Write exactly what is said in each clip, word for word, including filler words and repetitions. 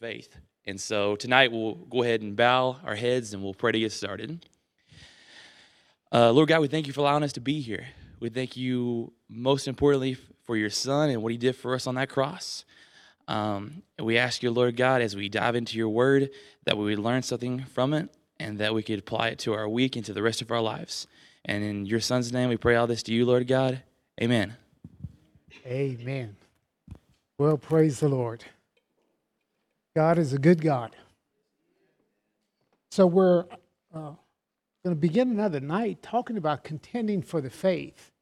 faith. And so tonight we'll go ahead and bow our heads and we'll pray to get started. Uh, Lord God, we thank you for allowing us to be here. We thank you most importantly for your son and what he did for us on that cross. Um, and we ask you, Lord God, as we dive into your word, that we would learn something from it and that we could apply it to our week and to the rest of our lives. And in your son's name, we pray all this to you, Lord God. Amen. Amen. Well, praise the Lord. God is a good God. So we're uh, going to begin another night talking about contending for the faith.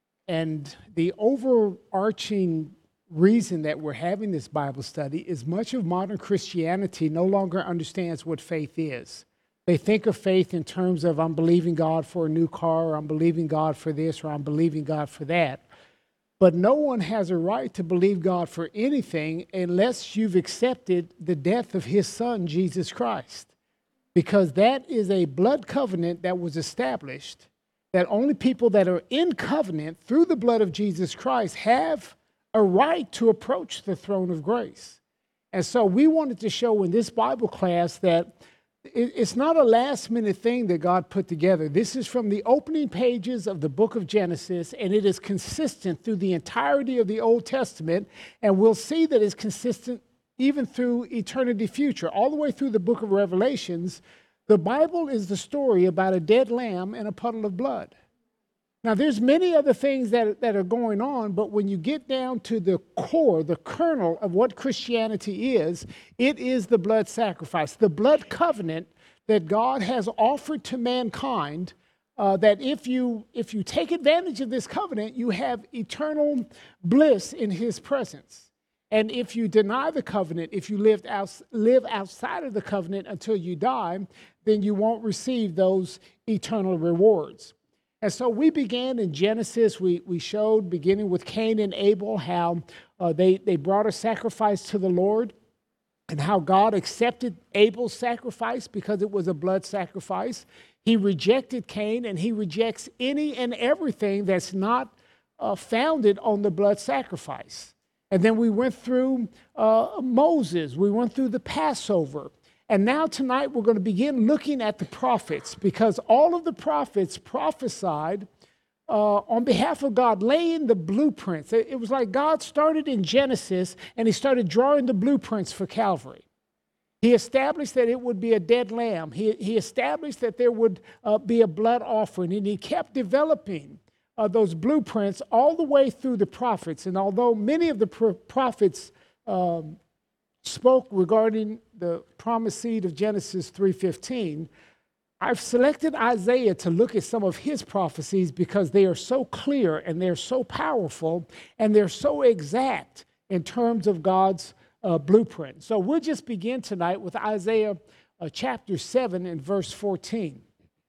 And the overarching reason that we're having this Bible study is much of modern Christianity no longer understands what faith is. They think of faith in terms of I'm believing God for a new car, or I'm believing God for this, or I'm believing God for that. But no one has a right to believe God for anything unless you've accepted the death of his son, Jesus Christ. Because that is a blood covenant that was established, that only people that are in covenant through the blood of Jesus Christ have a right to approach the throne of grace. And so we wanted to show in this Bible class that it's not a last-minute thing that God put together. This is from the opening pages of the book of Genesis, and it is consistent through the entirety of the Old Testament, and we'll see that it's consistent even through eternity future. All the way through the book of Revelations, the Bible is the story about a dead lamb and a puddle of blood. Now, there's many other things that, that are going on, but when you get down to the core, the kernel of what Christianity is, it is the blood sacrifice, the blood covenant that God has offered to mankind, uh, that if you, if you take advantage of this covenant, you have eternal bliss in his presence. And if you deny the covenant, if you lived out, live outside of the covenant until you die, then you won't receive those eternal rewards. And so we began in Genesis. We, we showed, beginning with Cain and Abel, how uh, they, they brought a sacrifice to the Lord and how God accepted Abel's sacrifice because it was a blood sacrifice. He rejected Cain, and he rejects any and everything that's not uh, founded on the blood sacrifice. And then we went through uh, Moses. We went through the Passover. And now tonight we're going to begin looking at the prophets, because all of the prophets prophesied uh, on behalf of God, laying the blueprints. It, it was like God started in Genesis and he started drawing the blueprints for Calvary. He established that it would be a dead lamb. He, he established that there would uh, be a blood offering, and he kept developing uh, those blueprints all the way through the prophets. And although many of the pro- prophets um, spoke regarding the promised seed of Genesis three fifteen, I've selected Isaiah to look at some of his prophecies because they are so clear and they're so powerful and they're so exact in terms of God's uh, blueprint. So we'll just begin tonight with Isaiah uh, chapter seven and verse fourteen.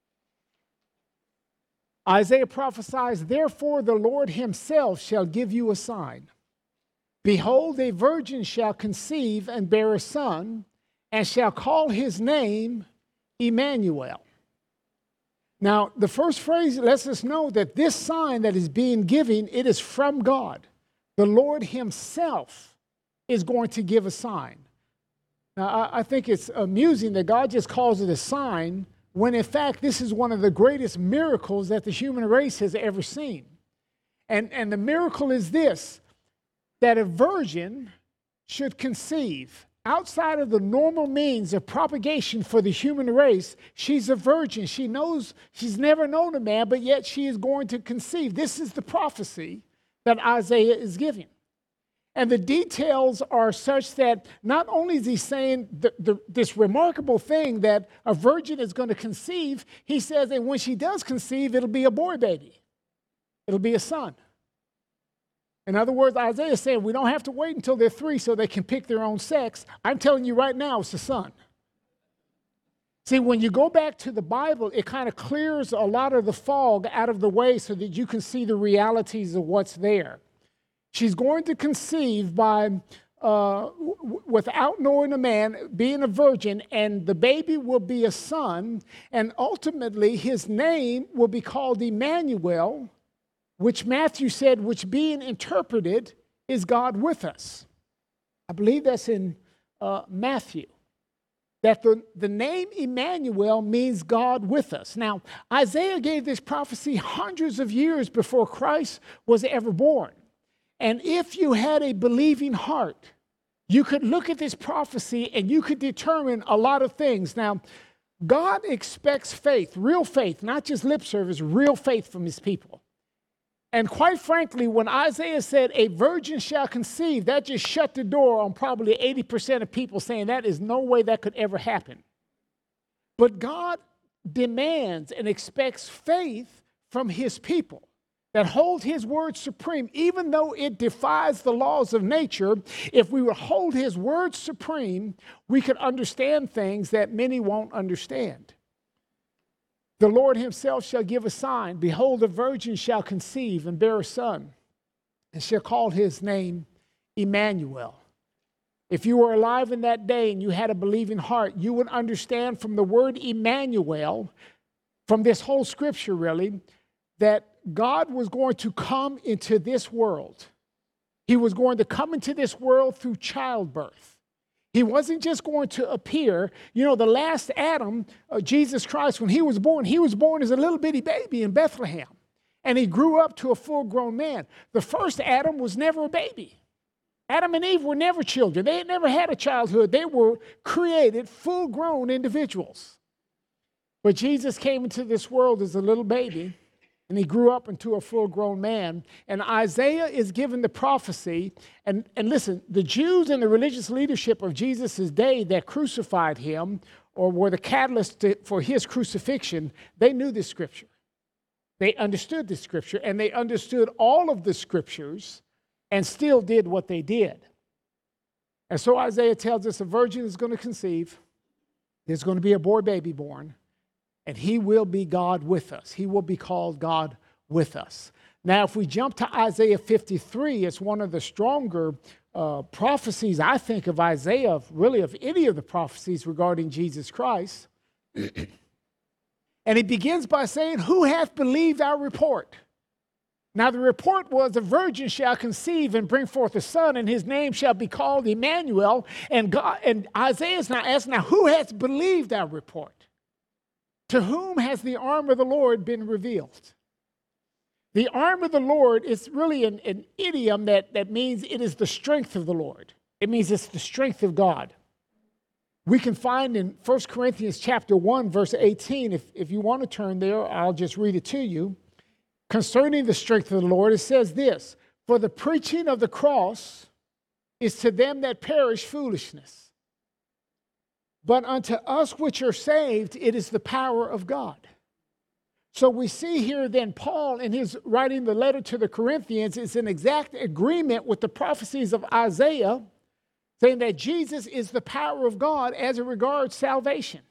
Isaiah prophesies, "Therefore the Lord himself shall give you a sign. Behold, a virgin shall conceive and bear a son, and shall call his name Emmanuel." Now, the first phrase lets us know that this sign that is being given, it is from God. The Lord himself is going to give a sign. Now, I, I think it's amusing that God just calls it a sign when, in fact, this is one of the greatest miracles that the human race has ever seen. And, and the miracle is this, that a virgin should conceive. Outside of the normal means of propagation for the human race, she's a virgin. She knows, she's never known a man, but yet she is going to conceive. This is the prophecy that Isaiah is giving. And the details are such that not only is he saying the, the, this remarkable thing that a virgin is going to conceive, he says that when she does conceive, it'll be a boy baby. It'll be a son. In other words, Isaiah is saying we don't have to wait until they're three so they can pick their own sex. I'm telling you right now, it's a son. See, when you go back to the Bible, it kind of clears a lot of the fog out of the way so that you can see the realities of what's there. She's going to conceive by, uh, w- without knowing a man, being a virgin, and the baby will be a son, and ultimately his name will be called Emmanuel, which Matthew said, which being interpreted is God with us. I believe that's in uh, Matthew, that the, the name Emmanuel means God with us. Now, Isaiah gave this prophecy hundreds of years before Christ was ever born. And if you had a believing heart, you could look at this prophecy and you could determine a lot of things. Now, God expects faith, real faith, not just lip service, real faith from his people. And quite frankly, when Isaiah said, a virgin shall conceive, that just shut the door on probably eighty percent of people saying that is no way that could ever happen. But God demands and expects faith from his people that hold his word supreme, even though it defies the laws of nature. If we would hold his word supreme, we could understand things that many won't understand. The Lord himself shall give a sign. Behold, a virgin shall conceive and bear a son, and shall call his name Emmanuel. If you were alive in that day and you had a believing heart, you would understand from the word Emmanuel, from this whole scripture really, that God was going to come into this world. He was going to come into this world through childbirth. He wasn't just going to appear. You know, the last Adam, uh, Jesus Christ, when he was born, he was born as a little bitty baby in Bethlehem. And he grew up to a full-grown man. The first Adam was never a baby. Adam and Eve were never children. They had never had a childhood. They were created full-grown individuals. But Jesus came into this world as a little baby, and he grew up into a full-grown man. And Isaiah is given the prophecy. And, and listen, the Jews and the religious leadership of Jesus' day that crucified him or were the catalyst to, for his crucifixion, they knew this scripture. They understood this scripture, and they understood all of the scriptures and still did what they did. And so Isaiah tells us a virgin is going to conceive. There's going to be a boy baby born. And he will be God with us. He will be called God with us. Now, if we jump to Isaiah fifty-three, it's one of the stronger uh, prophecies, I think, of Isaiah, of really of any of the prophecies regarding Jesus Christ. And he begins by saying, who hath believed our report? Now, the report was, a virgin shall conceive and bring forth a son, and his name shall be called Emmanuel. And God, and Isaiah is now asking, now, who has believed our report? To whom has the arm of the Lord been revealed? The arm of the Lord is really an, an idiom that, that means it is the strength of the Lord. It means it's the strength of God. We can find in First Corinthians chapter one, verse eighteen, if, if you want to turn there, I'll just read it to you. Concerning the strength of the Lord, it says this, for the preaching of the cross is to them that perish foolishness. But unto us which are saved, it is the power of God. So we see here then Paul in his writing the letter to the Corinthians is in exact agreement with the prophecies of Isaiah, saying that Jesus is the power of God as it regards salvation.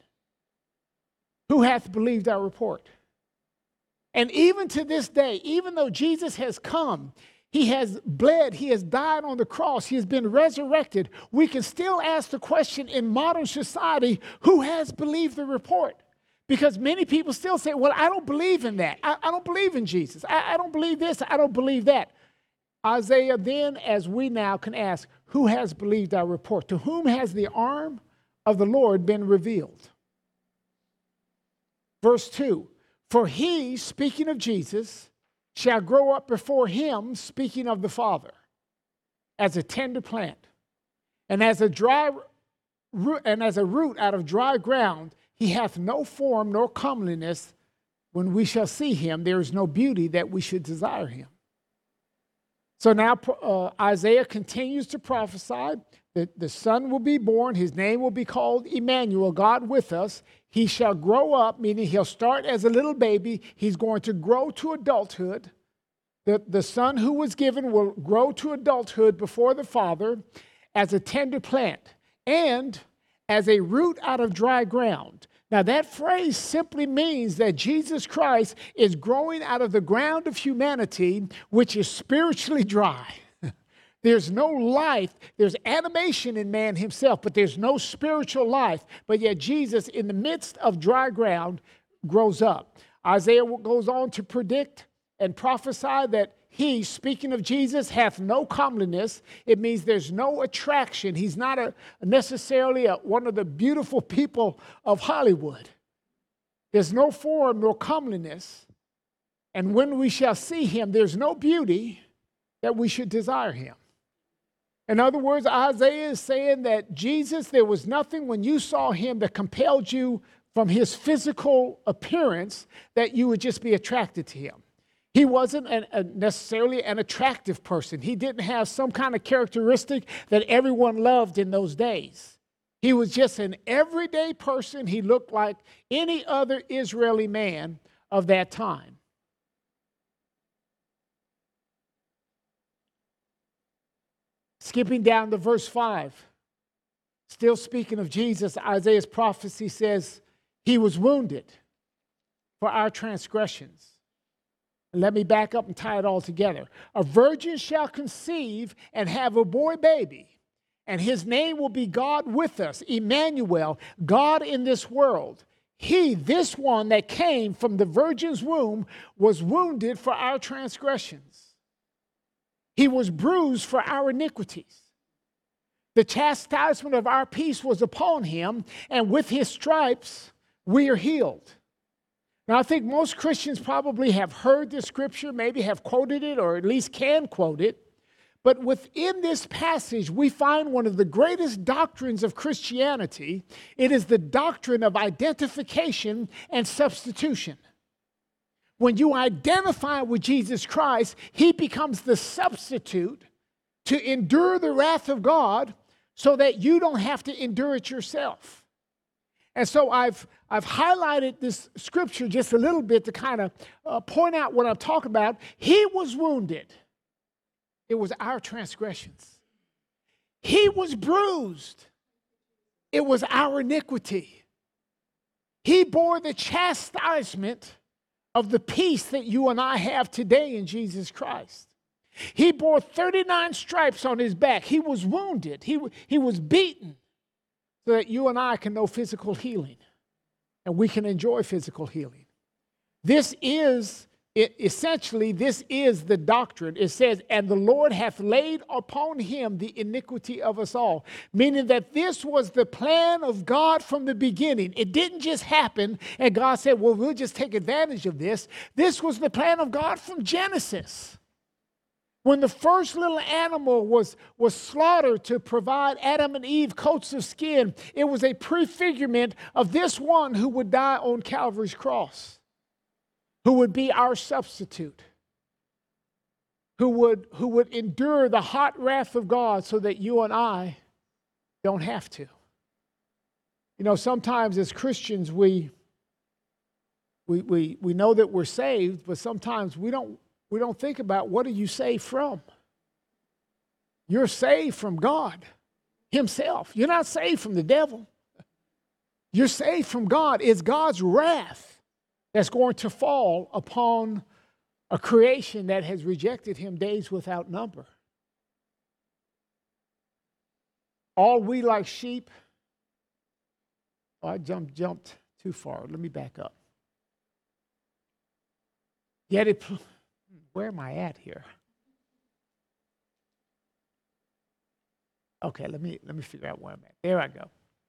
Who hath believed our report? And even to this day, even though Jesus has come, he has bled, he has died on the cross, he has been resurrected, we can still ask the question in modern society, who has believed the report? Because many people still say, well, I don't believe in that. I, I don't believe in Jesus. I, I don't believe this. I don't believe that. Isaiah then, as we now can ask, who has believed our report? To whom has the arm of the Lord been revealed? Verse two, for he, speaking of Jesus, shall grow up before him, speaking of the Father, as a tender plant, and as a dry root, and as a root out of dry ground. He hath no form nor comeliness. When we shall see him, there is no beauty that we should desire him. So now uh, Isaiah continues to prophesy that the son will be born. His name will be called Emmanuel, God with us. He shall grow up, meaning he'll start as a little baby. He's going to grow to adulthood. The, the son who was given will grow to adulthood before the Father as a tender plant and as a root out of dry ground. Now, that phrase simply means that Jesus Christ is growing out of the ground of humanity, which is spiritually dry. There's no life. There's animation in man himself, but there's no spiritual life. But yet Jesus, in the midst of dry ground, grows up. Isaiah goes on to predict and prophesy that he, speaking of Jesus, hath no comeliness. It means there's no attraction. He's not a, necessarily a, one of the beautiful people of Hollywood. There's no form nor comeliness. And when we shall see him, there's no beauty that we should desire him. In other words, Isaiah is saying that Jesus, there was nothing when you saw him that compelled you from his physical appearance that you would just be attracted to him. He wasn't an, a necessarily an attractive person. He didn't have some kind of characteristic that everyone loved in those days. He was just an everyday person. He looked like any other Israeli man of that time. Skipping down to verse five, still speaking of Jesus, Isaiah's prophecy says, he was wounded for our transgressions. And let me back up and tie it all together. A virgin shall conceive and have a boy baby, and his name will be God with us, Emmanuel, God in this world. He, this one that came from the virgin's womb, was wounded for our transgressions. He was bruised for our iniquities. The chastisement of our peace was upon him, and with his stripes we are healed. Now, I think most Christians probably have heard this scripture, maybe have quoted it, or at least can quote it. But within this passage, we find one of the greatest doctrines of Christianity. It is the doctrine of identification and substitution. When you identify with Jesus Christ, he becomes the substitute to endure the wrath of God so that you don't have to endure it yourself. And so I've, I've highlighted this scripture just a little bit to kind of uh, point out what I'm talking about. He was wounded. It was our transgressions. He was bruised. It was our iniquity. He bore the chastisement of the peace that you and I have today in Jesus Christ. He bore thirty-nine stripes on his back. He was wounded. He, he was beaten so that you and I can know physical healing and we can enjoy physical healing. This is, it, essentially, this is the doctrine. It says, and the Lord hath laid upon him the iniquity of us all. Meaning that this was the plan of God from the beginning. It didn't just happen and God said, well, we'll just take advantage of this. This was the plan of God from Genesis. When the first little animal was, was slaughtered to provide Adam and Eve coats of skin, it was a prefigurement of this one who would die on Calvary's cross, who would be our substitute, who would, who would endure the hot wrath of God so that you and I don't have to. You know, sometimes as Christians, we, we, we, we know that we're saved, but sometimes we don't We don't think about what are you saved from. You're saved from God himself. You're not saved from the devil. You're saved from God. It's God's wrath that's going to fall upon a creation that has rejected him days without number. All we like sheep. Oh, I jumped, jumped too far. Let me back up. Yet it... Where am I at here? Okay, let me let me figure out where I'm at. There I go.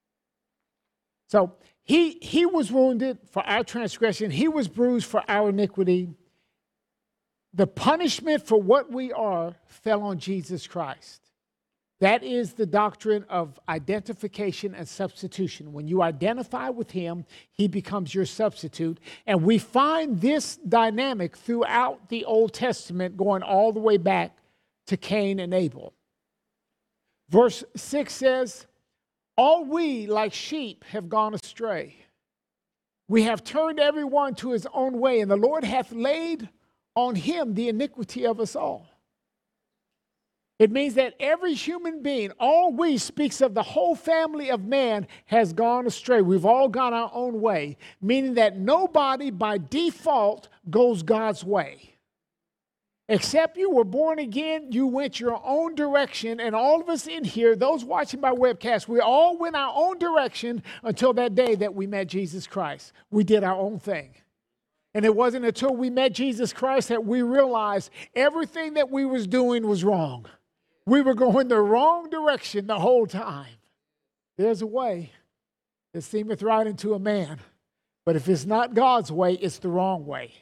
So he he was wounded for our transgression. He was bruised for our iniquity. The punishment for what we are fell on Jesus Christ. That is the doctrine of identification and substitution. When you identify with him, he becomes your substitute. And we find this dynamic throughout the Old Testament, going all the way back to Cain and Abel. Verse six says, all we like sheep have gone astray. We have turned everyone to his own way, and the Lord hath laid on him the iniquity of us all. It means that every human being, all we speaks of the whole family of man has gone astray. We've all gone our own way, meaning that nobody by default goes God's way. Except you were born again, you went your own direction, and all of us in here, those watching by webcast, we all went our own direction until that day that we met Jesus Christ. We did our own thing. And it wasn't until we met Jesus Christ that we realized everything that we was doing was wrong. We were going the wrong direction the whole time. There's a way that seemeth right unto a man, but if it's not God's way, it's the wrong way.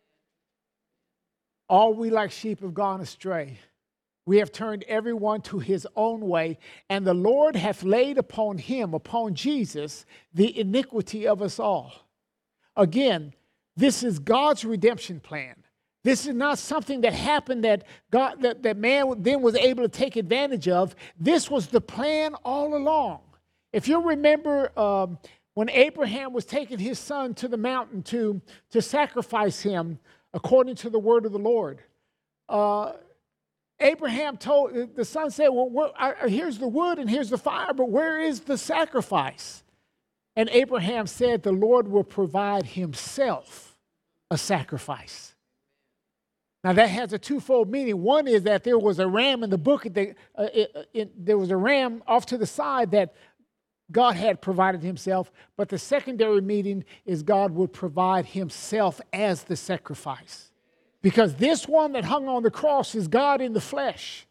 All we like sheep have gone astray. We have turned everyone to his own way, and the Lord hath laid upon him, upon Jesus, the iniquity of us all. Again, this is God's redemption plan. This is not something that happened that God, that, that man then was able to take advantage of. This was the plan all along. If you remember um, when Abraham was taking his son to the mountain to, to sacrifice him according to the word of the Lord, uh, Abraham told, the son said, well, what, I, here's the wood and here's the fire, but where is the sacrifice? And Abraham said, the Lord will provide himself a sacrifice. Now that has a twofold meaning. One is that there was a ram in the book. That, uh, it, it, there was a ram off to the side that God had provided himself. But the secondary meaning is God would provide himself as the sacrifice. Because this one that hung on the cross is God in the flesh.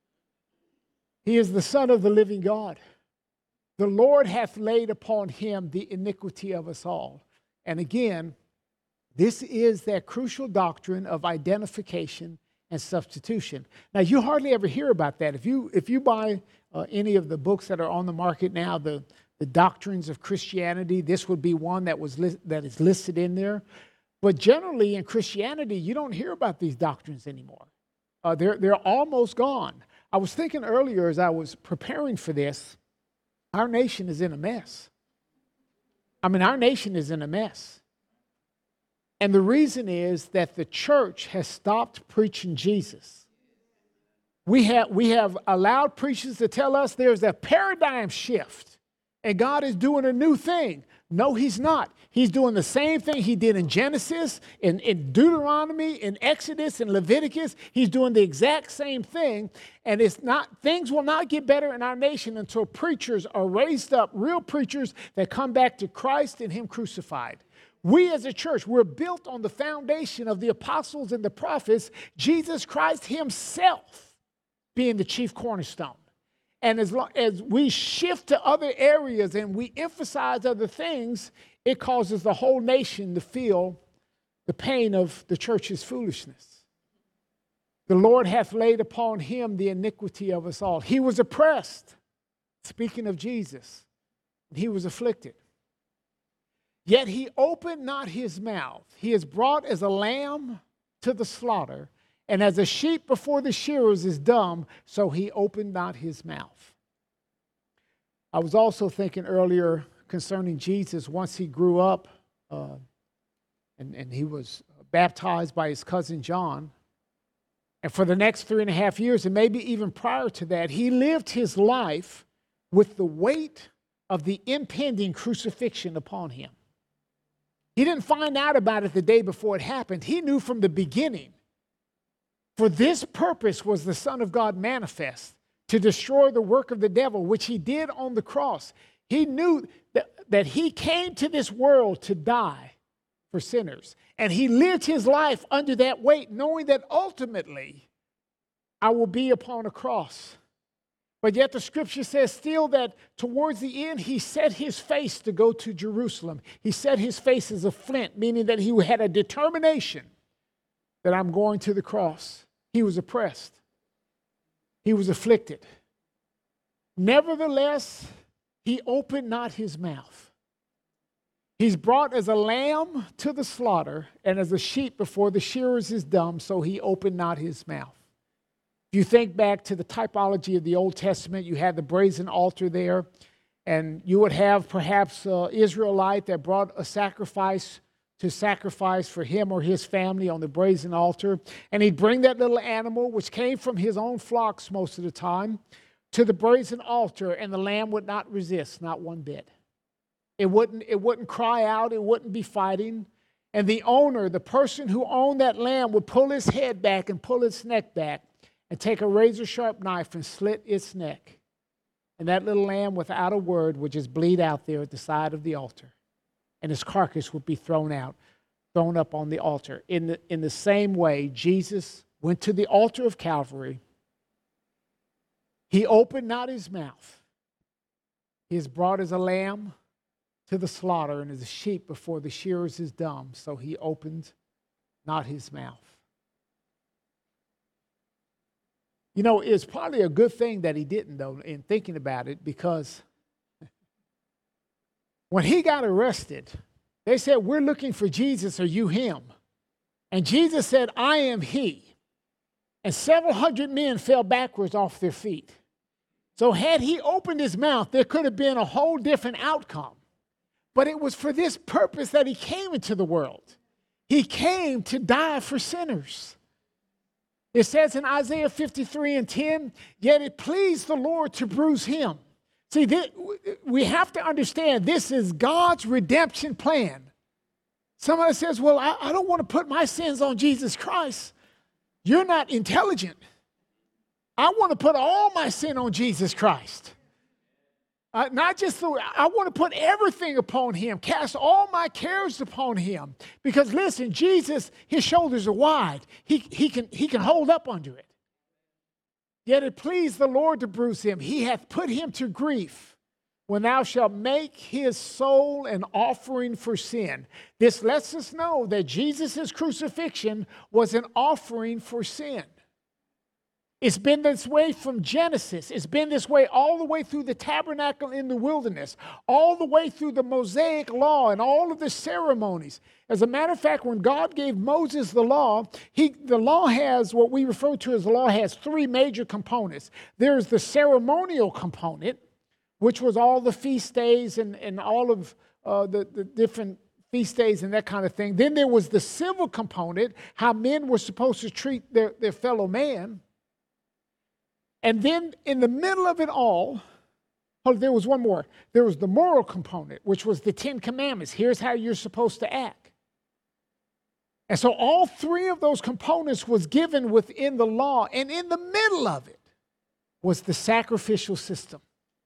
He is the Son of the living God. The Lord hath laid upon him the iniquity of us all. And again, this is that crucial doctrine of identification and substitution. Now, you hardly ever hear about that. If you if you buy uh, any of the books that are on the market now, the, the doctrines of Christianity, this would be one that was li- that is listed in there. But generally in Christianity, you don't hear about these doctrines anymore. Uh, they're they're almost gone. I was thinking earlier as I was preparing for this, our nation is in a mess. I mean, our nation is in a mess. And the reason is that the church has stopped preaching Jesus. We have, we have allowed preachers to tell us there's a paradigm shift and God is doing a new thing. No, he's not. He's doing the same thing he did in Genesis, in, in Deuteronomy, in Exodus, in Leviticus. He's doing the exact same thing. And it's not, things will not get better in our nation until preachers are raised up, real preachers that come back to Christ and him crucified. We as a church, we're built on the foundation of the apostles and the prophets, Jesus Christ himself being the chief cornerstone. And as long as we shift to other areas and we emphasize other things, it causes the whole nation to feel the pain of the church's foolishness. The Lord hath laid upon him the iniquity of us all. He was oppressed, speaking of Jesus, and he was afflicted. Yet he opened not his mouth. He is brought as a lamb to the slaughter, and as a sheep before the shearers is dumb, so he opened not his mouth. I was also thinking earlier concerning Jesus once he grew up uh, and, and he was baptized by his cousin John. And for the next three and a half years, and maybe even prior to that, he lived his life with the weight of the impending crucifixion upon him. He didn't find out about it the day before it happened. He knew from the beginning. For this purpose was the Son of God manifest, to destroy the work of the devil, which he did on the cross. He knew that, that he came to this world to die for sinners. And he lived his life under that weight, knowing that ultimately I will be upon a cross. But yet the scripture says still that towards the end, he set his face to go to Jerusalem. He set his face as a flint, meaning that he had a determination that I'm going to the cross. He was oppressed. He was afflicted. Nevertheless, he opened not his mouth. He's brought as a lamb to the slaughter, and as a sheep before the shearers is dumb, so he opened not his mouth. If you think back to the typology of the Old Testament, you had the brazen altar there, and you would have perhaps an Israelite that brought a sacrifice to sacrifice for him or his family on the brazen altar. And he'd bring that little animal, which came from his own flocks most of the time, to the brazen altar, and the lamb would not resist, not one bit. It wouldn't, it wouldn't cry out, it wouldn't be fighting. And the owner, the person who owned that lamb, would pull his head back and pull its neck back and take a razor-sharp knife and slit its neck. And that little lamb, without a word, would just bleed out there at the side of the altar. And his carcass would be thrown out. thrown up on the altar. In the, in the same way, Jesus went to the altar of Calvary. He opened not his mouth. He is brought as a lamb to the slaughter, and as a sheep before the shearers is dumb, so he opened not his mouth. You know, it's probably a good thing that he didn't, though, in thinking about it, because when he got arrested, they said, we're looking for Jesus, are you him? And Jesus said, I am he. And several hundred men fell backwards off their feet. So had he opened his mouth, there could have been a whole different outcome. But it was for this purpose that he came into the world. He came to die for sinners. It says in Isaiah fifty-three and ten, yet it pleased the Lord to bruise him. See, this, we have to understand this is God's redemption plan. Somebody says, well, I, I don't want to put my sins on Jesus Christ. You're not intelligent. I want to put all my sin on Jesus Christ. Uh, not just the, I want to put everything upon him, cast all my cares upon him. Because listen, Jesus, his shoulders are wide. He, he, can, he can hold up under it. Yet it pleased the Lord to bruise him. He hath put him to grief when thou shalt make his soul an offering for sin. This lets us know that Jesus' crucifixion was an offering for sin. It's been this way from Genesis. It's been this way all the way through the tabernacle in the wilderness, all the way through the Mosaic law and all of the ceremonies. As a matter of fact, when God gave Moses the law, he, the law has what we refer to as the law has three major components. There's the ceremonial component, which was all the feast days and, and all of uh, the, the different feast days and that kind of thing. Then there was the civil component, how men were supposed to treat their, their fellow man. And then in the middle of it all, oh, there was one more. There was the moral component, which was the Ten Commandments. Here's how you're supposed to act. And so all three of those components was given within the law. And in the middle of it was the sacrificial system.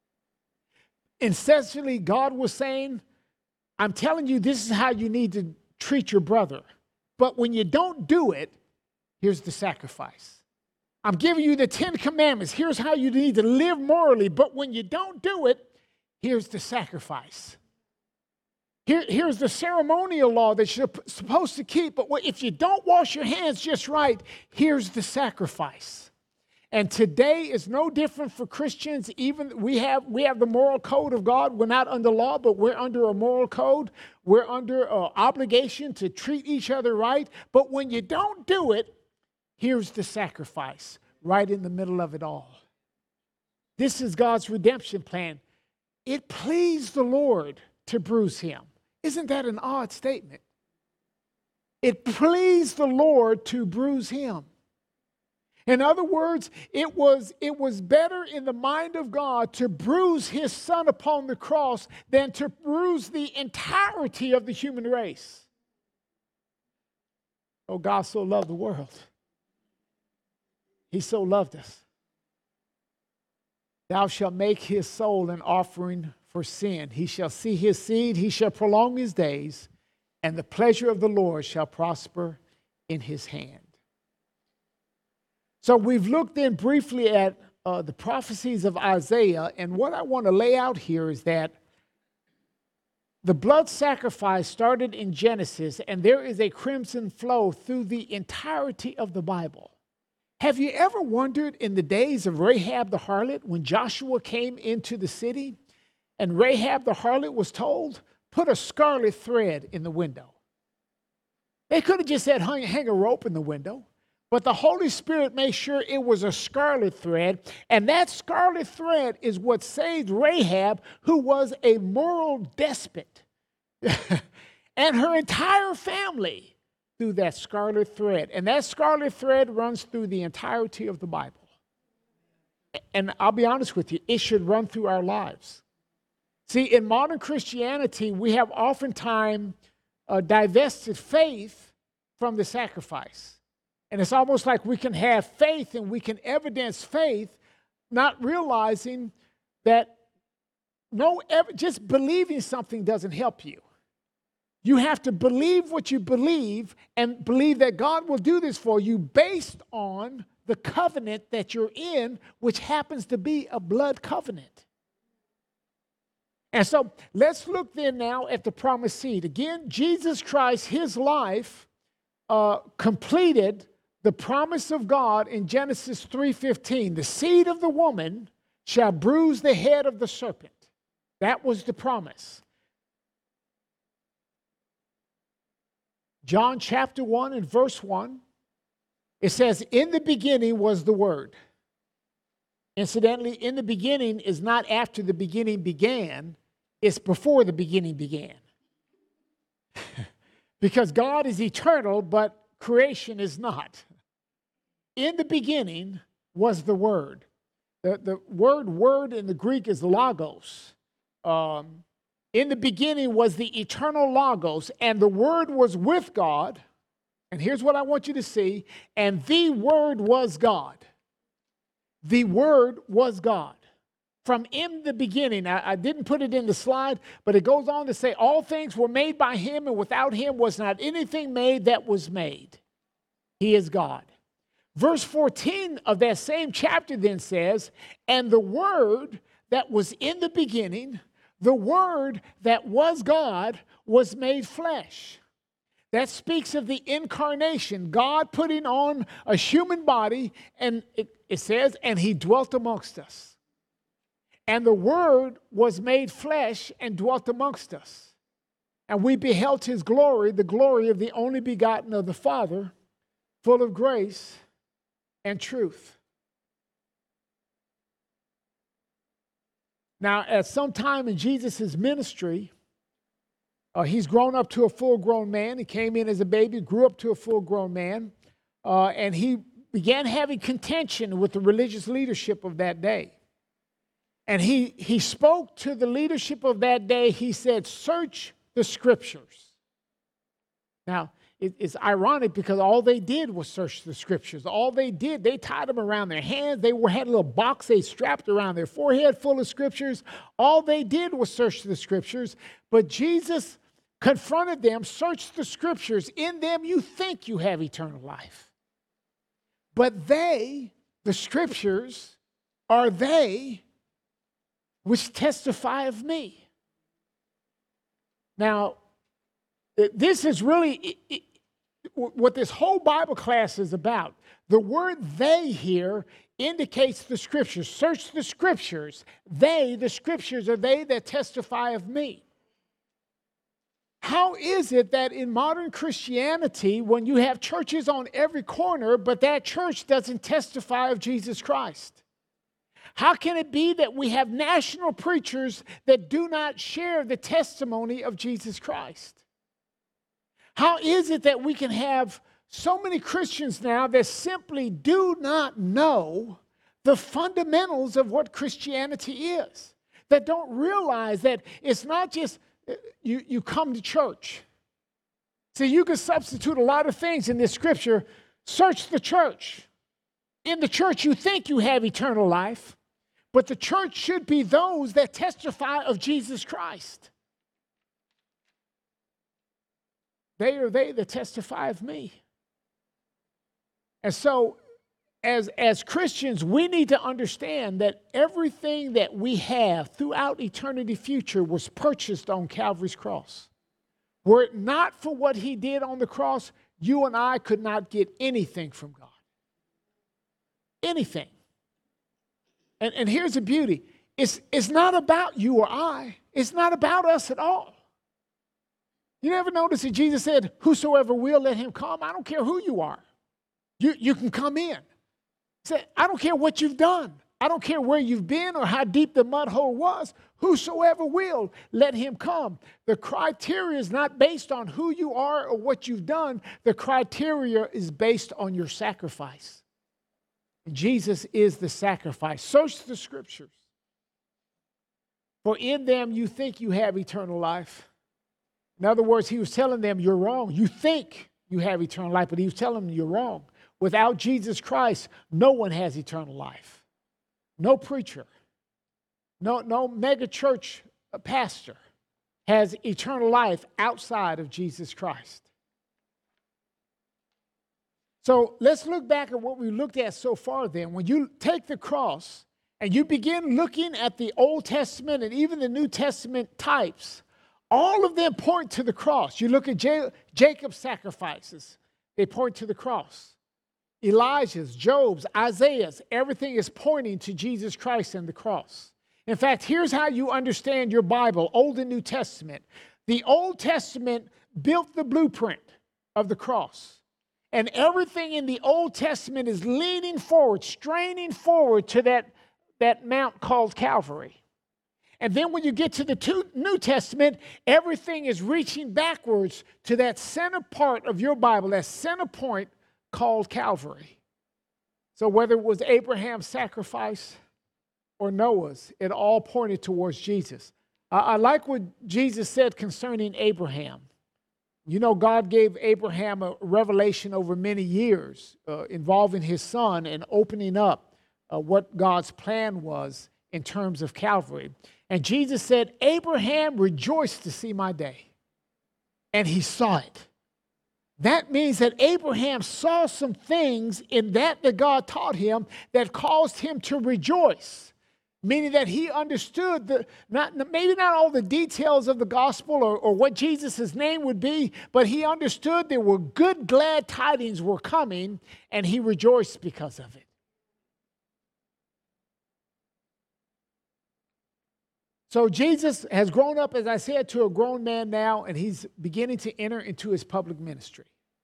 Essentially, God was saying, I'm telling you, this is how you need to treat your brother. But when you don't do it, here's the sacrifice. I'm giving you the Ten Commandments. Here's how you need to live morally. But when you don't do it, here's the sacrifice. Here, here's the ceremonial law that you're supposed to keep. But if you don't wash your hands just right, here's the sacrifice. And today is no different for Christians. Even we have, we have the moral code of God. We're not under law, but we're under a moral code. We're under an obligation to treat each other right. But when you don't do it, here's the sacrifice right in the middle of it all. This is God's redemption plan. It pleased the Lord to bruise him. Isn't that an odd statement? It pleased the Lord to bruise him. In other words, it was, it was better in the mind of God to bruise his son upon the cross than to bruise the entirety of the human race. Oh, God so loved the world. He so loved us. Thou shalt make his soul an offering for sin. He shall see his seed, he shall prolong his days, and the pleasure of the Lord shall prosper in his hand. So we've looked in briefly at uh, the prophecies of Isaiah, and what I want to lay out here is that the blood sacrifice started in Genesis, and there is a crimson flow through the entirety of the Bible. Have you ever wondered in the days of Rahab the harlot, when Joshua came into the city and Rahab the harlot was told, put a scarlet thread in the window? They could have just said, hang, hang a rope in the window, but the Holy Spirit made sure it was a scarlet thread, and that scarlet thread is what saved Rahab, who was a moral despot, and her entire family through that scarlet thread. And that scarlet thread runs through the entirety of the Bible. And I'll be honest with you, it should run through our lives. See, in modern Christianity, we have oftentimes uh, divested faith from the sacrifice. And it's almost like we can have faith and we can evidence faith, not realizing that no, just believing something doesn't help you. You have to believe what you believe and believe that God will do this for you based on the covenant that you're in, which happens to be a blood covenant. And so let's look then now at the promised seed. Again, Jesus Christ, his life uh, completed the promise of God in Genesis three fifteen. The seed of the woman shall bruise the head of the serpent. That was the promise. John chapter one and verse one, it says, in the beginning was the Word. Incidentally, in the beginning is not after the beginning began, it's before the beginning began. Because God is eternal, but creation is not. In the beginning was the Word. The, the word word in the Greek is logos. Um, in the beginning was the eternal logos, and the Word was with God. And here's what I want you to see. And the Word was God. The Word was God. From in the beginning, I, I didn't put it in the slide, but it goes on to say, all things were made by him, and without him was not anything made that was made. He is God. Verse fourteen of that same chapter then says, and the Word that was in the beginning, the Word that was God, was made flesh. That speaks of the incarnation, God putting on a human body, and it, it says, and he dwelt amongst us. And the Word was made flesh and dwelt amongst us. And we beheld his glory, the glory of the only begotten of the Father, full of grace and truth. Now, at some time in Jesus' ministry, uh, he's grown up to a full-grown man. He came in as a baby, grew up to a full-grown man, uh, and he began having contention with the religious leadership of that day. And he, he spoke to the leadership of that day. He said, search the Scriptures. Now, it, it's ironic because all they did was search the Scriptures. All they did, they tied them around their hands. They were, had a little box they strapped around their forehead full of Scriptures. All they did was search the Scriptures. But Jesus confronted them, search the Scriptures. In them you think you have eternal life. But they, the Scriptures, are they which testify of me. Now, this is really what this whole Bible class is about. The word they here indicates the Scriptures. Search the Scriptures. They, the Scriptures, are they that testify of me. How is it that in modern Christianity, when you have churches on every corner, but that church doesn't testify of Jesus Christ? How can it be that we have national preachers that do not share the testimony of Jesus Christ? How is it that we can have so many Christians now that simply do not know the fundamentals of what Christianity is? That don't realize that it's not just you, you come to church. See, you can substitute a lot of things in this scripture. Search the church. In the church, you think you have eternal life. But the church should be those that testify of Jesus Christ. They are they that testify of me. And so, as, as Christians, we need to understand that everything that we have throughout eternity future was purchased on Calvary's cross. Were it not for what he did on the cross, you and I could not get anything from God. Anything. And, and here's the beauty. It's, it's not about you or I. It's not about us at all. You never notice that Jesus said, whosoever will, let him come. I don't care who you are. You, you can come in. He said, I don't care what you've done. I don't care where you've been or how deep the mud hole was. Whosoever will, let him come. The criteria is not based on who you are or what you've done. The criteria is based on your sacrifice. Jesus is the sacrifice. Search the Scriptures. For in them you think you have eternal life. In other words, he was telling them you're wrong. You think you have eternal life, but he was telling them you're wrong. Without Jesus Christ, no one has eternal life. No preacher, no, no mega church pastor has eternal life outside of Jesus Christ. So let's look back at what we looked at so far then. When you take the cross and you begin looking at the Old Testament and even the New Testament types, all of them point to the cross. You look at J- Jacob's sacrifices, they point to the cross. Elijah's, Job's, Isaiah's, everything is pointing to Jesus Christ and the cross. In fact, here's how you understand your Bible, Old and New Testament. The Old Testament built the blueprint of the cross. And everything in the Old Testament is leaning forward, straining forward to that, that mount called Calvary. And then when you get to the two, New Testament, everything is reaching backwards to that center part of your Bible, that center point called Calvary. So whether it was Abraham's sacrifice or Noah's, it all pointed towards Jesus. I, I like what Jesus said concerning Abraham. You know, God gave Abraham a revelation over many years uh, involving his son and opening up uh, what God's plan was in terms of Calvary. And Jesus said, Abraham rejoiced to see my day. And he saw it. That means that Abraham saw some things in that that God taught him that caused him to rejoice. Meaning that he understood, the, not, maybe not all the details of the gospel or, or what Jesus' name would be, but he understood there were good, glad tidings were coming, and he rejoiced because of it. So Jesus has grown up, as I said, to a grown man now, and he's beginning to enter into his public ministry.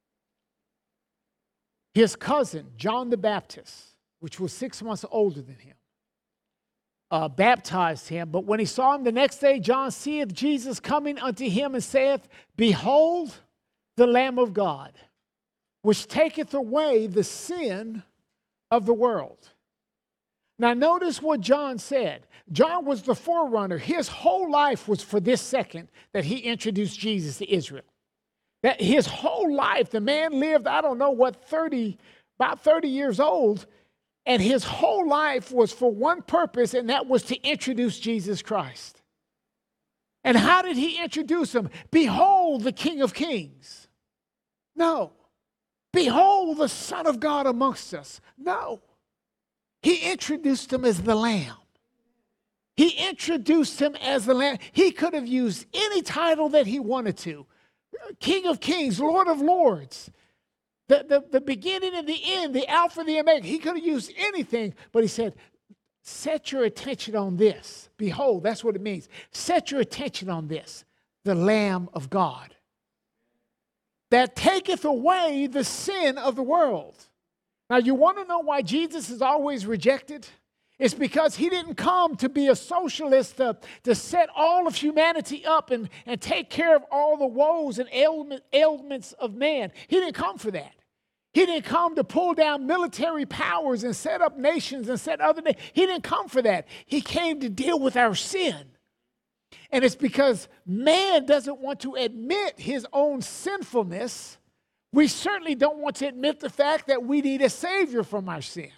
His cousin, John the Baptist, which was six months older than him, Uh, baptized him. But when he saw him the next day, John seeth Jesus coming unto him and saith, Behold, the Lamb of God, which taketh away the sin of the world. Now notice what John said. John was the forerunner. His whole life was for this second that he introduced Jesus to Israel. That his whole life, the man lived, I don't know what, thirty, about thirty years old, and his whole life was for one purpose, and that was to introduce Jesus Christ. And how did he introduce him? Behold, the King of Kings. No. Behold, the Son of God amongst us. No. He introduced him as the Lamb. He introduced him as the Lamb. He could have used any title that he wanted to. King of Kings, Lord of Lords. The, the, the beginning and the end, the Alpha and the Omega. He could have used anything, but he said, set your attention on this. Behold, that's what it means. Set your attention on this, the Lamb of God, that taketh away the sin of the world. Now, you want to know why Jesus is always rejected? It's because he didn't come to be a socialist, to, to set all of humanity up and, and take care of all the woes and ailment, ailments of man. He didn't come for that. He didn't come to pull down military powers and set up nations and set other nations. He didn't come for that. He came to deal with our sin. And it's because man doesn't want to admit his own sinfulness. We certainly don't want to admit the fact that we need a Savior from our sin.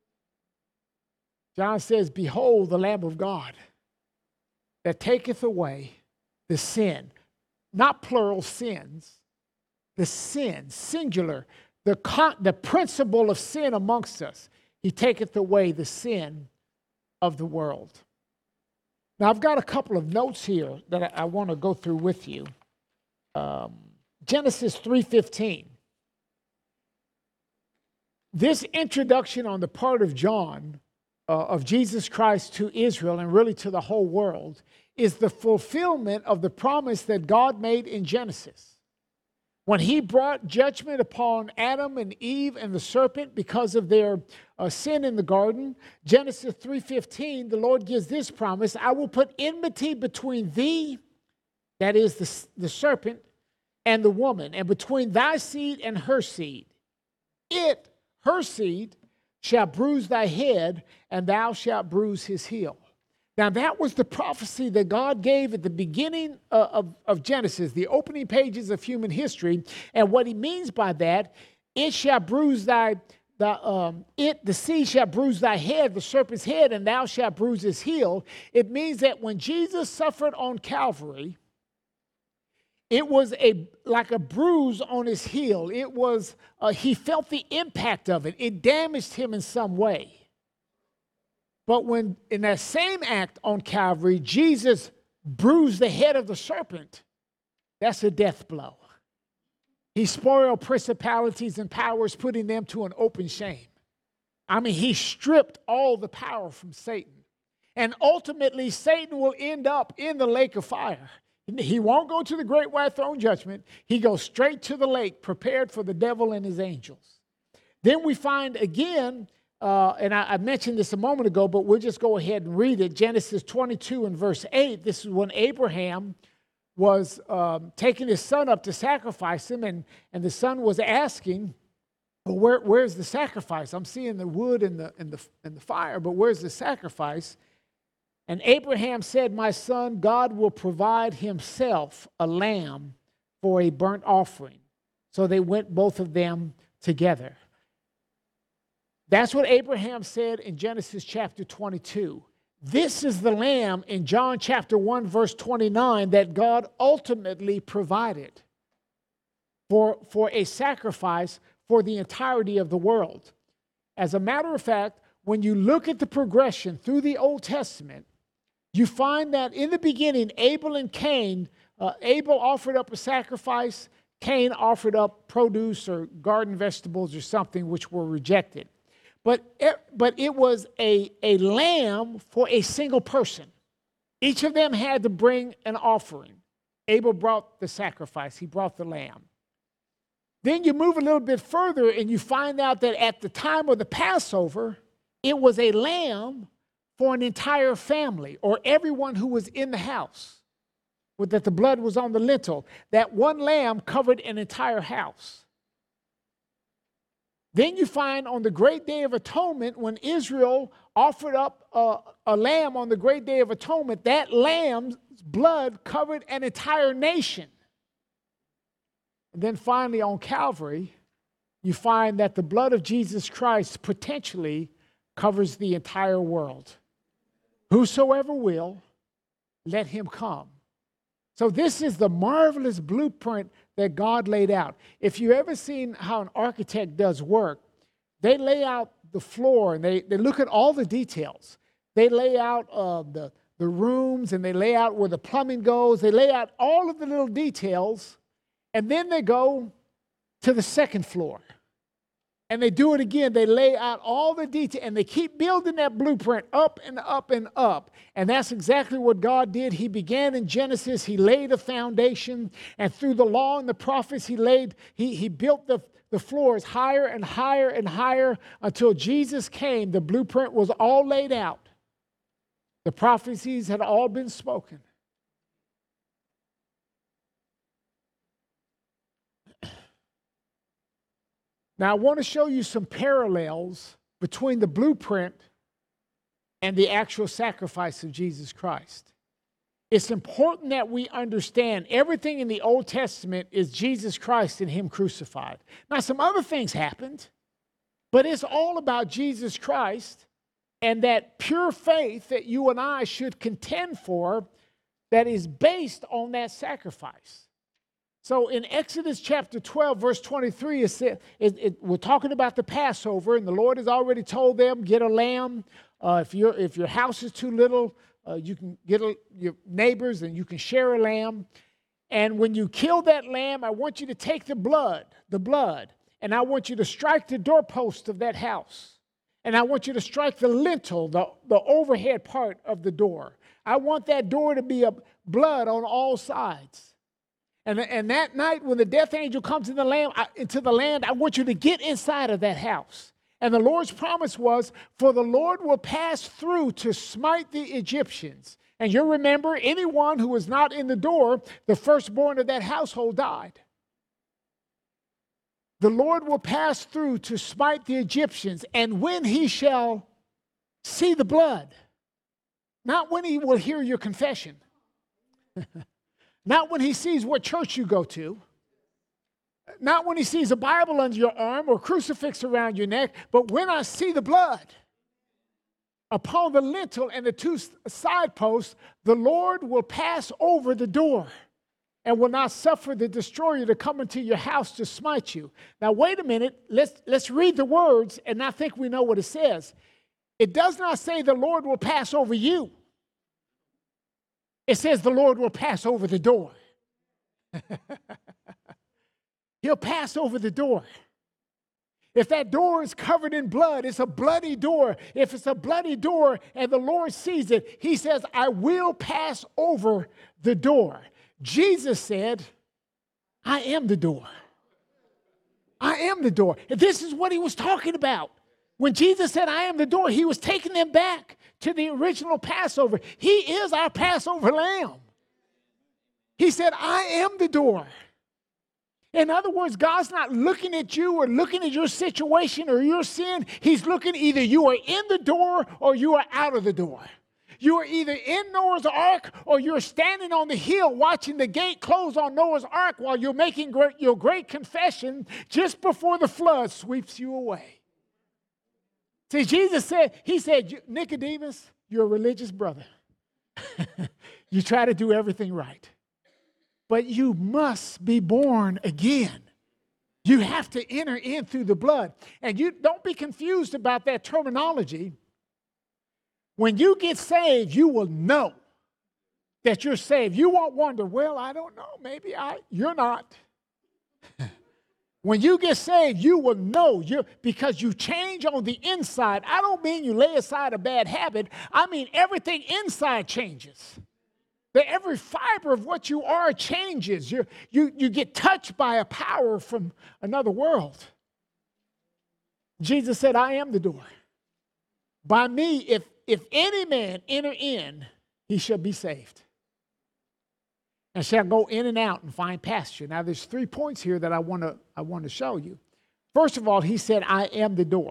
John says, Behold, the Lamb of God that taketh away the sin, not plural sins, the sin, singular, the, con- the principle of sin amongst us. He taketh away the sin of the world. Now, I've got a couple of notes here that I, I want to go through with you. Um, Genesis three fifteen. This introduction on the part of John uh, of Jesus Christ to Israel and really to the whole world is the fulfillment of the promise that God made in Genesis. When he brought judgment upon Adam and Eve and the serpent because of their uh, sin in the garden, Genesis three fifteen, the Lord gives this promise, I will put enmity between thee, that is the, the serpent, and the woman, and between thy seed and her seed. It, her seed, shall bruise thy head, and thou shalt bruise his heel. Now, that was the prophecy that God gave at the beginning uh, of, of Genesis, the opening pages of human history. And what he means by that, it shall bruise thy, the, um, it, the seed shall bruise thy head, the serpent's head, and thou shalt bruise his heel. It means that when Jesus suffered on Calvary, It was a like a bruise on his heel. It was, uh, he felt the impact of it. It damaged him in some way. But when in that same act on Calvary, Jesus bruised the head of the serpent, that's a death blow. He spoiled principalities and powers, putting them to an open shame. I mean, he stripped all the power from Satan. And ultimately, Satan will end up in the lake of fire. He won't go to the great white throne judgment. He goes straight to the lake, prepared for the devil and his angels. Then we find again, uh, and I, I mentioned this a moment ago, but we'll just go ahead and read it. Genesis twenty-two and verse eight. This is when Abraham was um, taking his son up to sacrifice him, and, and the son was asking, well, where, where's the sacrifice? I'm seeing the wood and the, and, the, and the fire, but where's the sacrifice? And Abraham said, my son, God will provide himself a lamb for a burnt offering. So they went both of them together. That's what Abraham said in Genesis chapter twenty-two. This is the lamb in John chapter one, verse twenty-nine, that God ultimately provided for, for a sacrifice for the entirety of the world. As a matter of fact, when you look at the progression through the Old Testament, you find that in the beginning, Abel and Cain, uh, Abel offered up a sacrifice, Cain offered up produce or garden vegetables or something which were rejected. But it, but it was a, a lamb for a single person. Each of them had to bring an offering. Abel brought the sacrifice. He brought the lamb. Then you move a little bit further and you find out that at the time of the Passover, it was a lamb for an entire family or everyone who was in the house, with that the blood was on the lintel. That one lamb covered an entire house. Then you find on the great day of atonement, when Israel offered up a, a lamb on the great day of atonement, that lamb's blood covered an entire nation. And then finally on Calvary, you find that the blood of Jesus Christ potentially covers the entire world. Whosoever will, let him come. So this is the marvelous blueprint that God laid out. If you've ever seen how an architect does work, they lay out the floor and they, they look at all the details. They lay out uh, the, the rooms and they lay out where the plumbing goes. They lay out all of the little details, and then they go to the second floor. And they do it again. They lay out all the detail, and they keep building that blueprint up and up and up. And that's exactly what God did. He began in Genesis. He laid a foundation, and through the law and the prophets, he laid, he, he built the, the floors higher and higher and higher until Jesus came. The blueprint was all laid out. The prophecies had all been spoken. Now, I want to show you some parallels between the blueprint and the actual sacrifice of Jesus Christ. It's important that we understand everything in the Old Testament is Jesus Christ and him crucified. Now, some other things happened, but it's all about Jesus Christ and that pure faith that you and I should contend for that is based on that sacrifice. So in Exodus chapter twelve, verse twenty-three, it said, it, it, we're talking about the Passover, and the Lord has already told them, get a lamb. Uh, if, your if your house is too little, uh, you can get a, your neighbors and you can share a lamb. And when you kill that lamb, I want you to take the blood, the blood, and I want you to strike the doorpost of that house. And I want you to strike the lintel, the, the overhead part of the door. I want that door to be a blood on all sides. And, and that night when the death angel comes in the land, into the land, I want you to get inside of that house. And the Lord's promise was, for the Lord will pass through to smite the Egyptians. And you remember, anyone who was not in the door, the firstborn of that household died. The Lord will pass through to smite the Egyptians, and when he shall see the blood, not when he will hear your confession, not when he sees what church you go to, not when he sees a Bible under your arm or crucifix around your neck, but when I see the blood upon the lintel and the two side posts, the Lord will pass over the door. and will not suffer the destroyer to come into your house to smite you. Now, wait a minute. Let's, let's read the words and not think we know what it says. It does not say the Lord will pass over you. It says the Lord will pass over the door. He'll pass over the door. If that door is covered in blood, it's a bloody door. If it's a bloody door and the Lord sees it, he says, I will pass over the door. Jesus said, I am the door. I am the door. And this is what he was talking about. When Jesus said, I am the door, he was taking them back to the original Passover. He is our Passover lamb. He said, I am the door. In other words, God's not looking at you or looking at your situation or your sin. He's looking either you are in the door or you are out of the door. You are either in Noah's ark or you're standing on the hill watching the gate close on Noah's ark while you're making great, your great confession just before the flood sweeps you away. See, Jesus said, he said, Nicodemus, you're a religious brother. You try to do everything right. But you must be born again. You have to enter in through the blood. And you don't be confused about that terminology. When you get saved, you will know that you're saved. You won't wonder, well, I don't know, maybe I, you're not. When you get saved, you will know you because you change on the inside. I don't mean you lay aside a bad habit. I mean everything inside changes. That every fiber of what you are changes. You, you, you get touched by a power from another world. Jesus said, I am the door. By me, if, if any man enter in, he shall be saved. And shall go in and out and find pasture. Now, there's three points here that I want to I want to show you. First of all, he said, I am the door.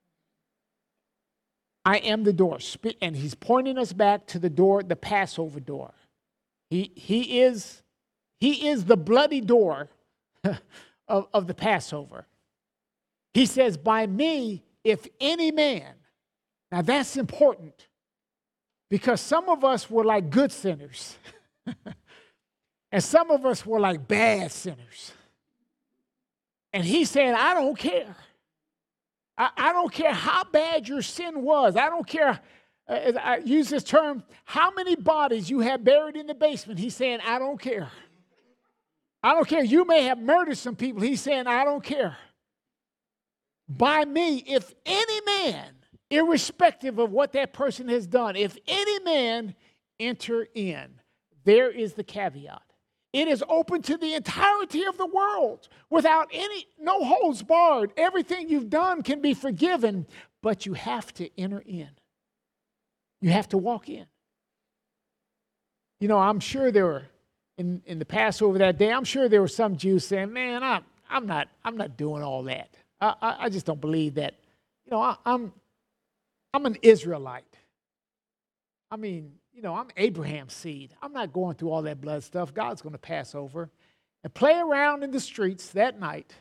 I am the door. And he's pointing us back to the door, the Passover door. He, he, is, he is the bloody door of, of the Passover. He says, by me, if any man. Now, that's important because some of us were like good sinners. And some of us were like bad sinners. And he's saying, I don't care. I, I don't care how bad your sin was. I don't care. Uh, I use this term, how many bodies you have buried in the basement. He's saying, I don't care. I don't care. You may have murdered some people. He's saying, I don't care. By me, if any man, irrespective of what that person has done, if any man enter in, there is the caveat. It is open to the entirety of the world without any, no holds barred. Everything you've done can be forgiven, but you have to enter in. You have to walk in. You know, I'm sure there were, in, in the Passover that day, I'm sure there were some Jews saying, man, I'm, I'm, not, I'm not doing all that. I, I, I just don't believe that. You know, I, I'm, I'm an Israelite. I mean, you know, I'm Abraham's seed. I'm not going through all that blood stuff. God's going to pass over and play around in the streets that night.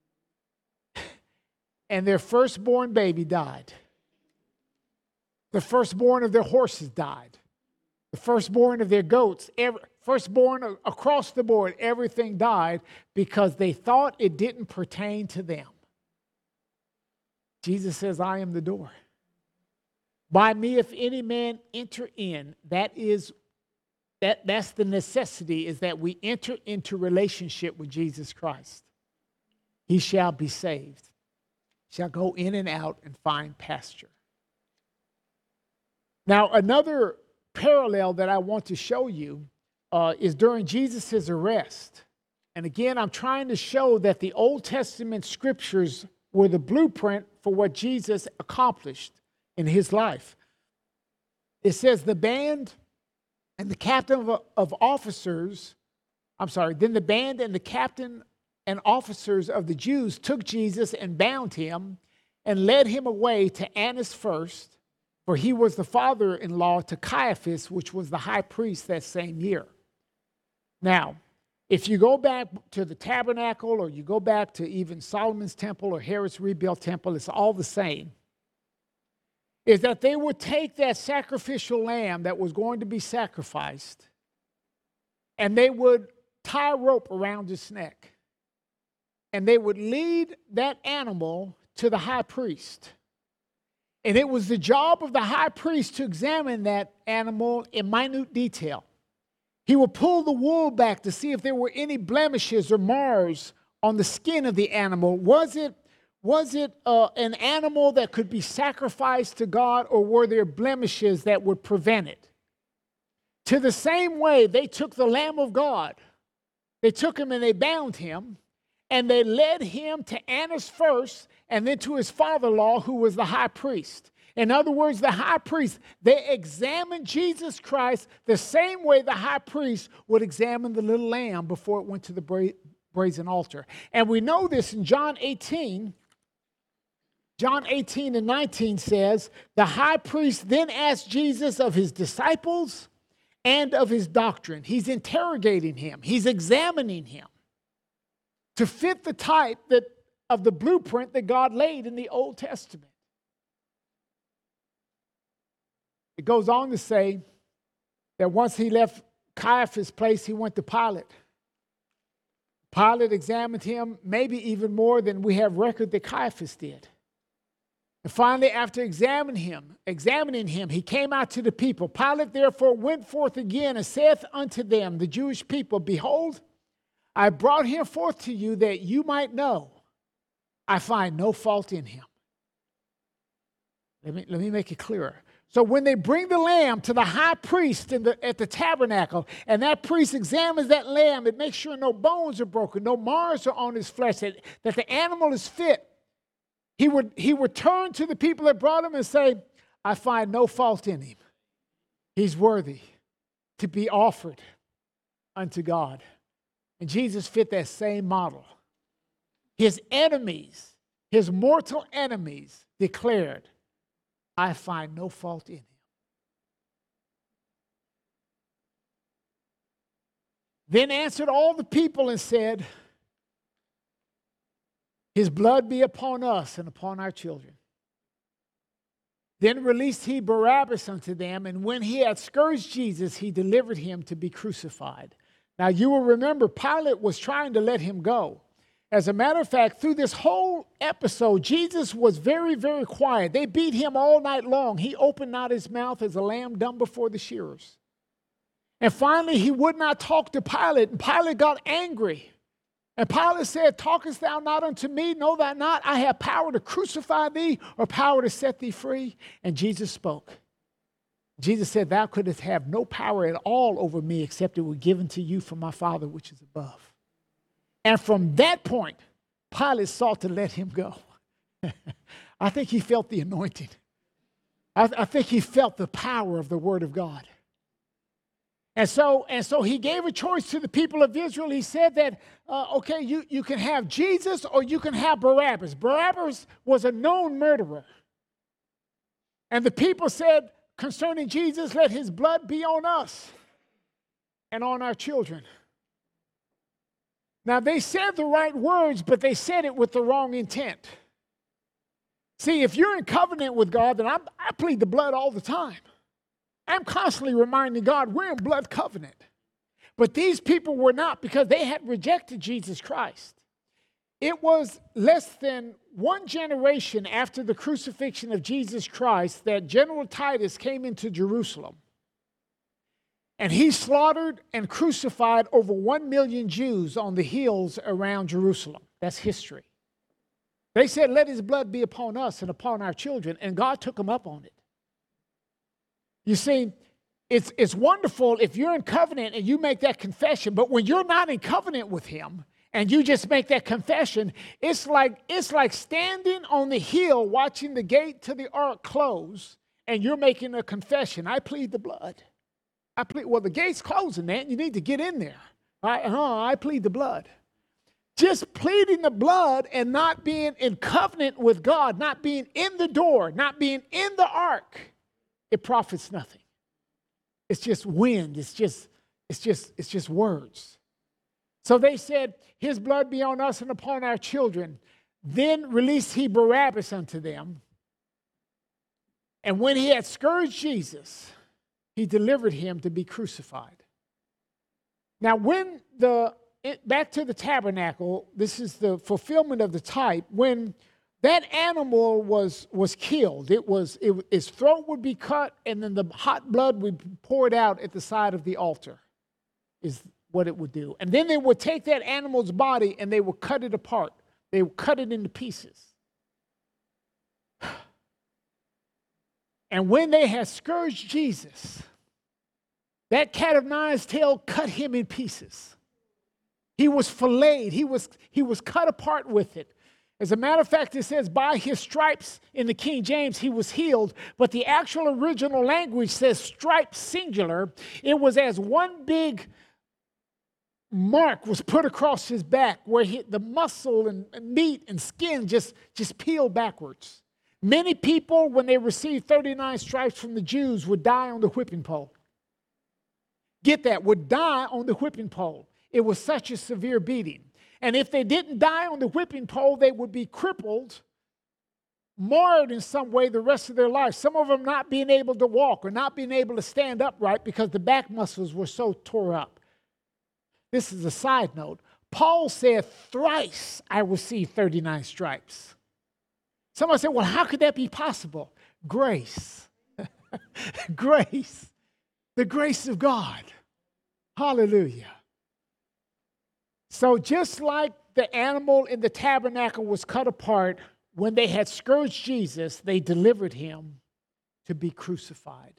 And their firstborn baby died. The firstborn of their horses died. The firstborn of their goats, every, firstborn across the board, everything died because they thought it didn't pertain to them. Jesus says, I am the door. By me, if any man enter in, that is, that, that's the necessity, is that we enter into relationship with Jesus Christ. He shall be saved, shall go in and out and find pasture. Now, another parallel that I want to show you uh, is during Jesus' arrest. And again, I'm trying to show that the Old Testament scriptures were the blueprint for what Jesus accomplished in his life. It says the band and the captain of, of officers, I'm sorry, then the band and the captain and officers of the Jews took Jesus and bound him and led him away to Annas first, for he was the father-in-law to Caiaphas, which was the high priest that same year. Now, if you go back to the tabernacle or you go back to even Solomon's temple or Herod's rebuilt temple, it's all the same. Is that they would take that sacrificial lamb that was going to be sacrificed and they would tie a rope around his neck. And they would lead that animal to the high priest. And it was the job of the high priest to examine that animal in minute detail. He would pull the wool back to see if there were any blemishes or mars on the skin of the animal. Was it, was it uh, an animal that could be sacrificed to God, or were there blemishes that would prevent it? To the same way, they took the Lamb of God. They took him and they bound him, and they led him to Annas first, and then to his father-in-law, who was the high priest. In other words, the high priest, they examined Jesus Christ the same way the high priest would examine the little lamb before it went to the bra- brazen altar. And we know this in John eighteen. John eighteen and nineteen says, the high priest then asked Jesus of his disciples and of his doctrine. He's interrogating him. He's examining him to fit the type that of the blueprint that God laid in the Old Testament. It goes on to say that once he left Caiaphas' place, he went to Pilate. Pilate examined him, maybe even more than we have record that Caiaphas did. And finally, after examining him, examining him, he came out to the people. Pilate therefore went forth again and saith unto them, the Jewish people, behold, I brought him forth to you that you might know I find no fault in him. Let me, let me make it clearer. So when they bring the lamb to the high priest in the, at the tabernacle, and that priest examines that lamb and makes sure no bones are broken, no mars are on his flesh, that, that the animal is fit, he would, he would turn to the people that brought him and say, I find no fault in him. He's worthy to be offered unto God. And Jesus fit that same model. His enemies, his mortal enemies, declared, I find no fault in him. Then answered all the people and said, his blood be upon us and upon our children. Then released he Barabbas unto them, and when he had scourged Jesus, he delivered him to be crucified. Now you will remember Pilate was trying to let him go. As a matter of fact, through this whole episode, Jesus was very, very quiet. They beat him all night long. He opened not his mouth as a lamb dumb before the shearers. And finally, he would not talk to Pilate, and Pilate got angry. And Pilate said, talkest thou not unto me? Know thou not, I have power to crucify thee or power to set thee free? And Jesus spoke. Jesus said, thou couldst have no power at all over me except it were given to you from my Father which is above. And from that point, Pilate sought to let him go. I think he felt the anointing. I, I think he felt the power of the Word of God. And so, and so he gave a choice to the people of Israel. He said that, uh, okay, you, you can have Jesus or you can have Barabbas. Barabbas was a known murderer. And the people said concerning Jesus, let his blood be on us and on our children. Now, they said the right words, but they said it with the wrong intent. See, if you're in covenant with God, then I, I plead the blood all the time. I'm constantly reminding God we're in blood covenant. But these people were not, because they had rejected Jesus Christ. It was less than one generation after the crucifixion of Jesus Christ that General Titus came into Jerusalem. And he slaughtered and crucified over one million Jews on the hills around Jerusalem. That's history. They said, let his blood be upon us and upon our children. And God took them up on it. You see, it's, it's wonderful if you're in covenant and you make that confession. But when you're not in covenant with him and you just make that confession, it's like, it's like standing on the hill watching the gate to the ark close and you're making a confession. I plead the blood. I plead, well, the gate's closing, man. You need to get in there. I, uh, I plead the blood. Just pleading the blood and not being in covenant with God, not being in the door, not being in the ark, it profits nothing. It's just wind. It's just, it's just, it's just words. So they said, his blood be on us and upon our children. Then released he Barabbas unto them. And when he had scourged Jesus, he delivered him to be crucified. Now, when the, it, back to the tabernacle, this is the fulfillment of the type. When that animal was, was killed, it was, it, its throat would be cut, and then the hot blood would be poured out at the side of the altar, is what it would do. And then they would take that animal's body and they would cut it apart. They would cut it into pieces. And when they had scourged Jesus, that cat of nine's tail cut him in pieces. He was filleted. He was, he was cut apart with it. As a matter of fact, it says, by his stripes in the King James, he was healed. But the actual original language says stripes singular. It was as one big mark was put across his back where he, the muscle and, and meat and skin just, just peeled backwards. Many people, when they received thirty-nine stripes from the Jews, would die on the whipping pole. Get that, would die on the whipping pole. It was such a severe beating. And if they didn't die on the whipping pole, they would be crippled, marred in some way the rest of their life. Some of them not being able to walk or not being able to stand upright because the back muscles were so tore up. This is a side note. Paul said, thrice I received thirty-nine stripes. Somebody said, well, how could that be possible? Grace. Grace. The grace of God. Hallelujah. So just like the animal in the tabernacle was cut apart, when they had scourged Jesus, they delivered him to be crucified.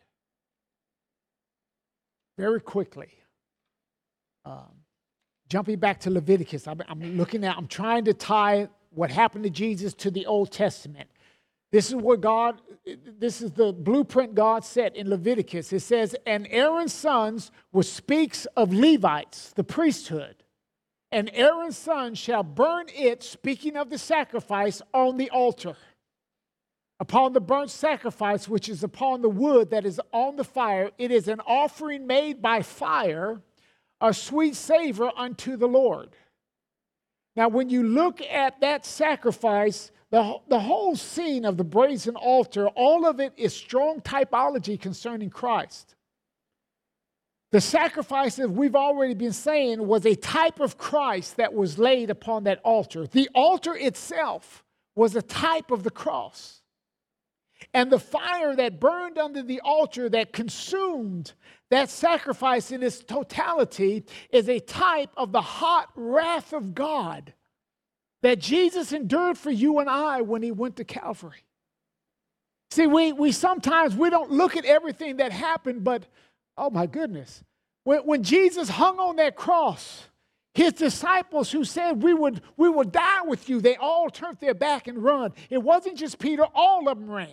Very quickly. Um, jumping back to Leviticus, I'm, I'm looking at, I'm trying to tie what happened to Jesus to the Old Testament. This is what God, this is the blueprint God set in Leviticus. It says, and Aaron's sons, which speaks of Levites, the priesthood, and Aaron's son shall burn it, speaking of the sacrifice, on the altar. Upon the burnt sacrifice, which is upon the wood that is on the fire, it is an offering made by fire, a sweet savor unto the Lord. Now, when you look at that sacrifice, the, the whole scene of the brazen altar, all of it is strong typology concerning Christ. The sacrifice, as we've already been saying, was a type of Christ that was laid upon that altar. The altar itself was a type of the cross. And the fire that burned under the altar that consumed that sacrifice in its totality is a type of the hot wrath of God that Jesus endured for you and I when he went to Calvary. See, we, we sometimes, we don't look at everything that happened, but, oh my goodness, when, when Jesus hung on that cross, his disciples who said we would, we would die with you, they all turned their back and run. It wasn't just Peter, all of them ran.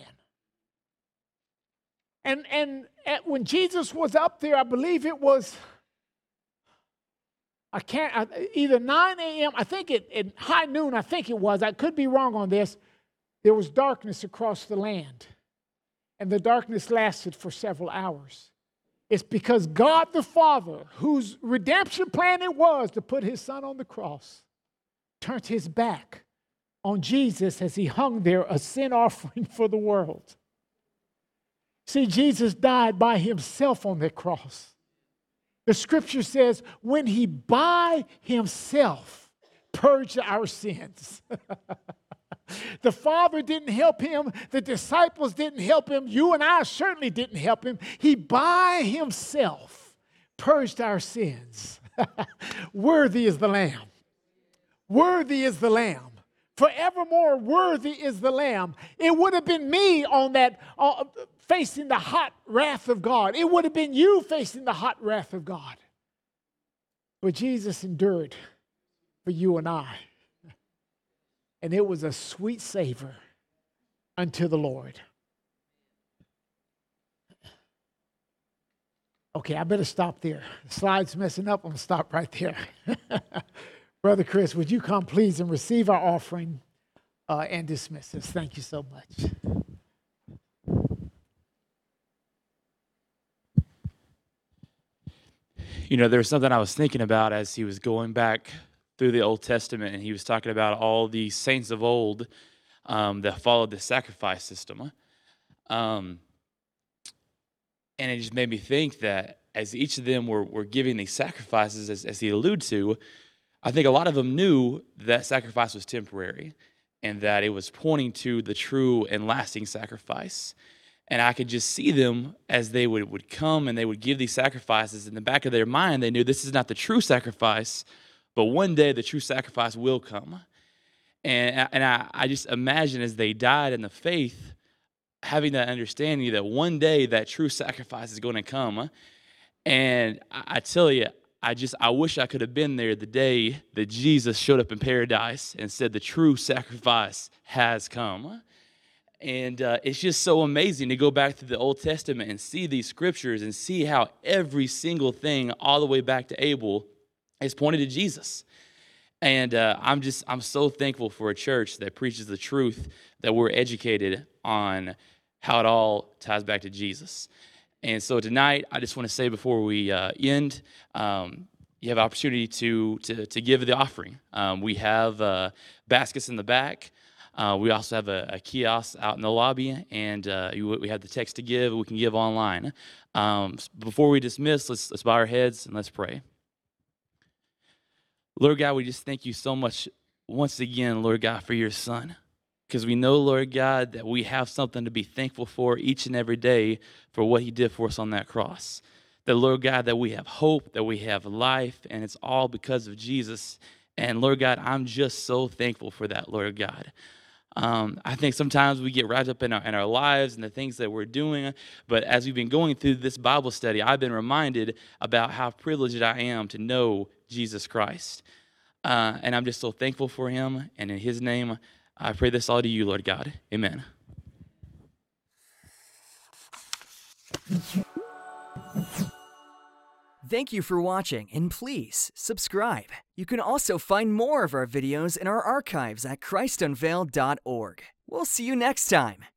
And, and at, when Jesus was up there, I believe it was, I can't, I, either nine a.m., I think it, at high noon, I think it was, I could be wrong on this, there was darkness across the land. And the darkness lasted for several hours. It's because God the Father, whose redemption plan it was to put his son on the cross, turned his back on Jesus as he hung there, a sin offering for the world. See, Jesus died by himself on that cross. The scripture says, when he by himself purged our sins. The Father didn't help him. The disciples didn't help him. You and I certainly didn't help him. He by himself purged our sins. Worthy is the Lamb. Worthy is the Lamb. Forevermore worthy is the Lamb. It would have been me on that, uh, facing the hot wrath of God. It would have been you facing the hot wrath of God. But Jesus endured for you and I. And it was a sweet savor unto the Lord. Okay, I better stop there. The slide's messing up. I'm going to stop right there. Brother Chris, would you come please and receive our offering uh, and dismiss us? Thank you so much. You know, there was something I was thinking about as he was going back through the Old Testament, and he was talking about all the saints of old um, that followed the sacrifice system. Um, and it just made me think that as each of them were, were giving these sacrifices, as, as he alluded to, I think a lot of them knew that sacrifice was temporary and that it was pointing to the true and lasting sacrifice. And I could just see them as they would, would come and they would give these sacrifices. In the back of their mind, they knew this is not the true sacrifice, but one day the true sacrifice will come. And, and I, I just imagine as they died in the faith, having that understanding that one day that true sacrifice is going to come. And I, I tell you, I just, I wish I could have been there the day that Jesus showed up in paradise and said the true sacrifice has come. And uh, it's just so amazing to go back to the Old Testament and see these scriptures and see how every single thing all the way back to Abel is pointed to Jesus. And uh, I'm just, I'm so thankful for a church that preaches the truth, that we're educated on how it all ties back to Jesus. And so tonight, I just want to say before we uh, end, um, you have opportunity to, to, to give the offering. Um, we have uh, baskets in the back. Uh, we also have a, a kiosk out in the lobby, and uh, we have the text to give. We can give online. Um, before we dismiss, let's, let's bow our heads and let's pray. Lord God, we just thank you so much once again, Lord God, for your Son. Because we know, Lord God, that we have something to be thankful for each and every day for what he did for us on that cross. That, Lord God, that we have hope, that we have life, and it's all because of Jesus. And, Lord God, I'm just so thankful for that, Lord God. Um, I think sometimes we get wrapped up in our, in our lives and the things that we're doing, but as we've been going through this Bible study, I've been reminded about how privileged I am to know Jesus Christ. Uh, and I'm just so thankful for him, and in his name, I pray this all to you, Lord God. Amen. Thank you for watching, and please subscribe. You can also find more of our videos in our archives at christ unveiled dot org. We'll see you next time.